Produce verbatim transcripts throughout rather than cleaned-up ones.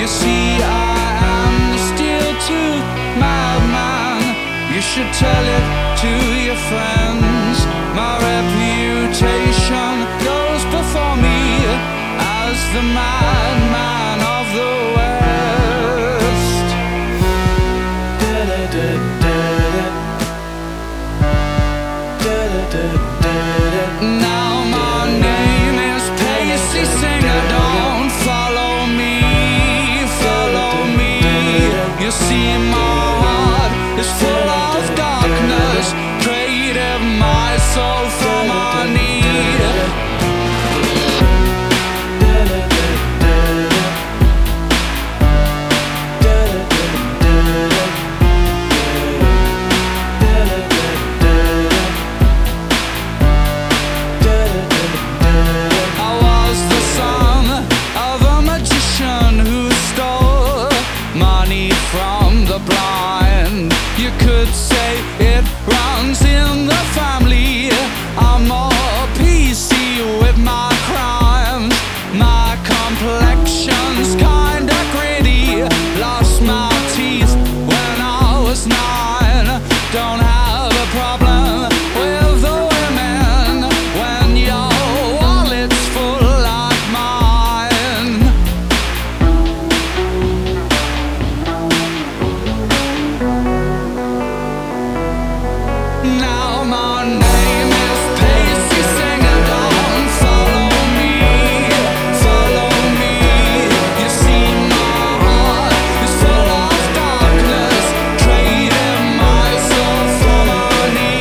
see, I am the steel-tooth madman. You should tell it to your friends. My reputation goes before me as the madman of the West. Now my name is Pacey Singer. Don't follow me, follow me. You see, my heart is full of darkness. Traded my soul for money. From the blind, you could say it runs in the family. I'm more P C with my crimes. My complexion's kinda gritty. Lost my teeth when I was nine. Don't have a problem with the women when your wallet's full like mine. Now my name is Pacey Singer. Don't follow me, follow me. You see, my heart is full of darkness. Traded my soul for money.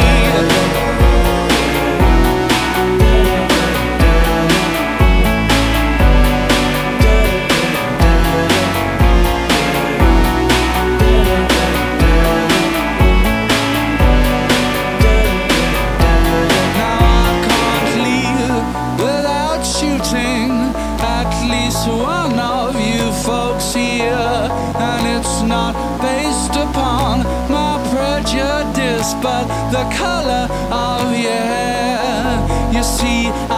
At least one of you folks here, and it's not based upon my prejudice, but the color of your hair. You see,